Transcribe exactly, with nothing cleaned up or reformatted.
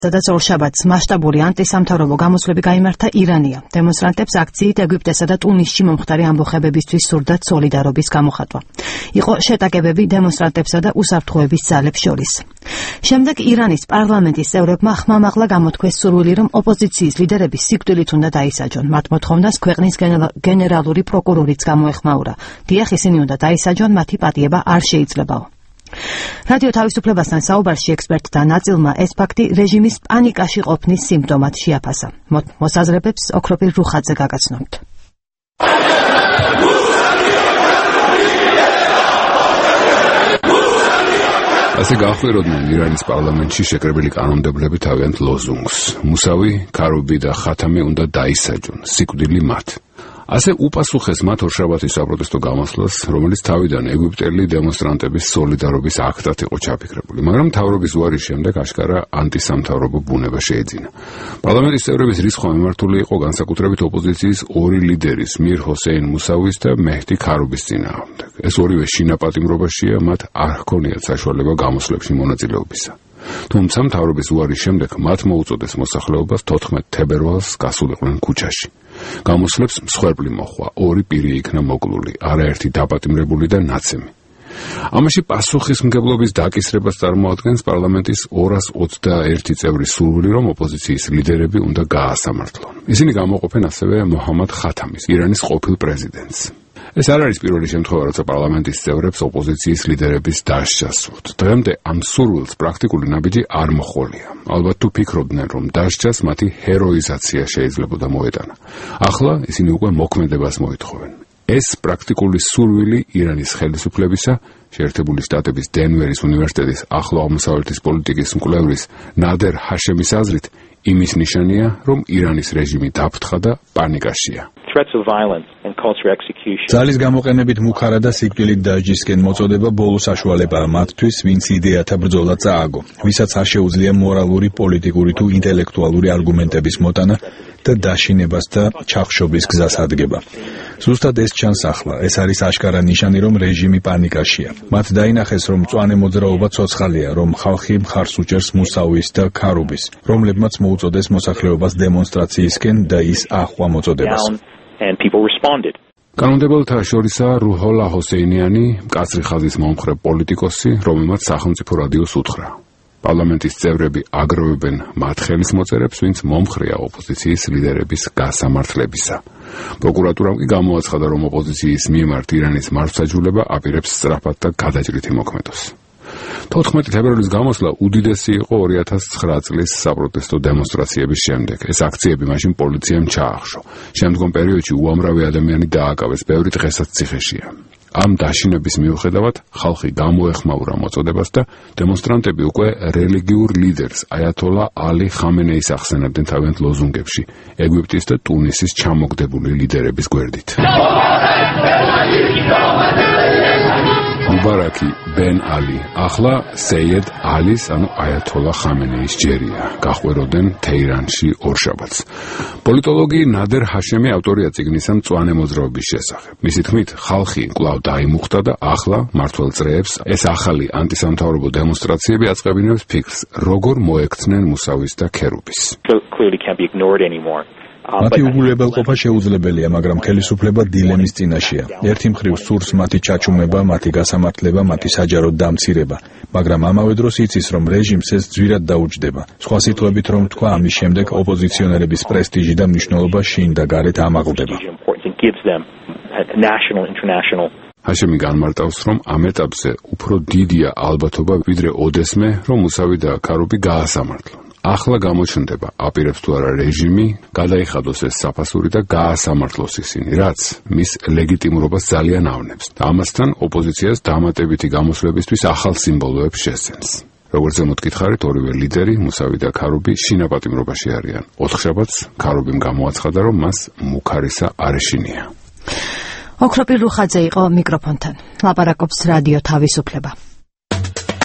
სადაც ორშაბათს მასშტაბური ანტისამთავრობო გამოსვლები გაიმართა ირანია. დემონსტრანტებს აქციით ეგვიპტესა და ტუნისში მომხდარი ამბოხებებისთვის სურდათ სოლიდარობის გამოხატვა. იყო შეტაკებები დემონსტრანტებსა და უსაფრთხოების ძალებს შორის. შემდეგ ირანის პარლამენტის წევრებმა ხმამაღლა გამოთქვეს სურვილი, რომ ოპოზიციის ლიდერები სიკვდილით უნდა დაისაჯონ. მათ მოთხოვნას ქვეყნის გენერალური პროკურორიც გამოეხმაურა. დიახ, ისინი უნდა დაისაჯონ, მათი პატიება არ შეიძლებაო. რადიო თავისუფლებასთან საუბარში ექსპერტთა ნაწილმა ეს ფაქტი რეჟიმის პანიკაში ყოფნის სიმპტომად შეაფასა. მოსაზრებებს ოქროპირ რუხაძე გაგაცნობთ. ასე გაახვიროდნენ ირანის პარლამენტში შეკრებილი კანონმდებლები თავიანთ ლოზუნგს. მუსავი, ქარუბი და ხათამი უნდა დაისაჯონ, სიკვდილი მათ. ასე უპასუხეს მათ ორშაბათის საპროტესტო გამოსვლას, რომელიც თავიდან ეგვიპტელი დემონსტრანტების სოლიდარობის აქტად იყო ჩაფიქრებული, მაგრამ მთავრობის უარის შემდეგ აშკარა ანტისამთავრობო ბუნება შეეძინა. პარლამენტის წევრების რისხვა მიმართული იყო განსაკუთრებით ოპოზიციის ორი ლიდერის, მիր ჰოსეინ მუსავის და მეჰდი ქარუბის წინააღმდეგ. ეს ორივე შინაპატიმრობაშია, მათ არ ჰქონიათ საშუალება გამოსვლებში მონაწილეობისა. თუმცა მთავრობის უარის შემდეგ მათ მოუწოდეს მოსახლეობას თოთხმეტ თებერვალს გასულიყვნენ ქუჩაში. გამოსვლებს მსხვერპლი მოჰყვა, ორი პირი იქნა მოკლული, არაერთი დაპატიმრებული და ნაცემი. ამაში პასუხისმგებლობის დაკისრებას წარმოადგენს პარლამენტის ორას ოცდაერთი წევრის სურვილი, რომ ოპოზიციის ლიდერები უნდა გაასამართლონ. ისინი გამოყოფენ ასევე მოჰამად ხათამის, ირანის ყოფილ პრეზიდენტს. ეს არ არის პირველი შემთხვევა, როცა პარლამენტის წევრებს ოპოზიციის ლიდერების დასჯას სურთ. დღემდე ამ სურვილს პრაქტიკული ნაბიჯი არ მოჰყოლია. ალბათ თუ ფიქრობდნენ, რომ დასჯას მათი ჰეროიზაცია შეიძლებოდა მოეტანა. ახლა ისინი უკვე მოქმედებას მოითხოვენ. ეს პრაქტიკული სურვილი ირანის ხელისუფლებისა, შეერთებული შტატების დენვერის უნივერსიტეტის ახლო აღმოსავლეთის პოლიტიკის მკვლევრის ნადერ ჰაშემის აზრით, იმის ნიშანია, რომ ირანის რეჟიმი დაფრთხა და პანიკაშია. ძალის გამოყენებით მუქარა და სიკვდილით დასჯისკენ მოწოდება ბოლო საშუალებაა მათთვის, ვინც იდეათა ბრძოლა წააგო, ვისაც არ შეუძლია მორალური, პოლიტიკური თუ ინტელექტუალური არგუმენტების მოტანა და დაშინებას და ჩახშობის გზას ადგება. ზუსტად ეს ჩანს ახლა. ეს არის აშკარა ნიშანი, რომ რეჟიმი პანიკაშია. მათ დაინახეს, რომ მწვანე მოძრაობა ცოცხალია, რომ ხალხი მხარს უჭერს მუსავის და ქარუბის, რომლებმაც მოუწოდეს მოსახლეობას დემონსტრაციისკენ და ის აჰყვა მოწოდებას. კანონმდებელთა შორისაა რუჰოლა ჰოსეინიანი, მკაცრი ხაზის მომხრე პოლიტიკოსი, რომელმაც სახელმწიფო რადიოს უთხრა. პარლამენტის წევრები აგროვებენ მათ ხელისმოწერებს, ვინც მომხრეა ოპოზიციის ლიდერების გასამართლებისა. პროკურატურამ კი გამოაცხადა, რომ ოპოზიციის მიმართ ირანის მართლმსაჯულება აპირებს სწრაფად და გადაჭრითი მოქმედოს. თოთხმეტი თებერვლის გამოსვლა უდიდესი იყო ორი ათას ცხრა წლის საპროტესტო დემონსტრაციების შემდეგ. ეს აქციები მაშინ პოლიციამ ჩაახშო. შემდგომ პერიოდში უამრავი ადამიანი დააკავეს, ბევრი დღესაც ციხეშია. ამ დაშინების მიუხედავად ხალხი გამოეხმაურა მოწოდებას და დემონსტრანტები უკვე რელიგიურ ლიდერს აიათოლა ალი ხამენეის ახსენებდნენ თავიანთ ლოზუნგებში, ეგვიპტის და ტუნისის ჩამოგდებული ლიდერების გვერდით. მუბარაკი ბენ ალი, ახლა სეიედ ალის, ანუ აიათოლა ხამენეის ჯერია, გახვეროდნენ თეირანში ორშაბათს. პოლიტოლოგი ნადერ ჰაშემი ავტორია წიგნისა მწვანე მოძრაობის შესახებ. მისი თქმით, ხალხი კვლავ დაიმუხტა და ახლა მმართველ წრეებს ეს ახალი ანტისამთავრობო დემონსტრაციები აწყებინებს ფიქრს, როგორ მოექცნენ მუსავის და ქერუბის. მათი უგულებელყოფა შეუძლებელია, მაგრამ ხელისუფლება დილემის წინაშეა. ერთი მხრივ სურს მათი ჩაჩუმება, მათი გასამართლება, მათი საჯარო დამცირება, მაგრამ ამავე დროს იცის, რომ რეჟიმს ეს ძვირად დაუჯდება. სხვა სიტყვებით რომ თქვა, ამის შემდეგ ოპოზიციონერების პრესტიჟი და მნიშვნელობა შინ და გარეთ ამაღლდება. ჰაშემი განმარტავს, რომ ამ ეტაპზე უფრო დიდია ალბათობა ვიდრე ოდესმე, რომ მუსავი და ქარუბი გაასამართლონ. ახლა გამოჩნდება, აპირებს თუ არა რეჟიმი, გადაიხადოს ეს საფასური და გაასამართლოს ისინი, რაც მის ლეგიტიმურობას ძალიან ავნებს. და ამასთან ოპოზიციას დამატებითი გამოსვლებისთვის ახალ სიმბოლოებს შესცემს. როგორც ზემოთკითხარით, ორივე ლიდერი, მუსავი და ქარუბი, შინაპატიმრობაში არიან. ოთხშაბათს ქარუბიმ გამოაცხადა, რომ მას მუქარისა არ ეშინია. ოქროპირ რუხაძე იყო მიკროფონთან. ლაპარაკობს რადიო თავისუფლება.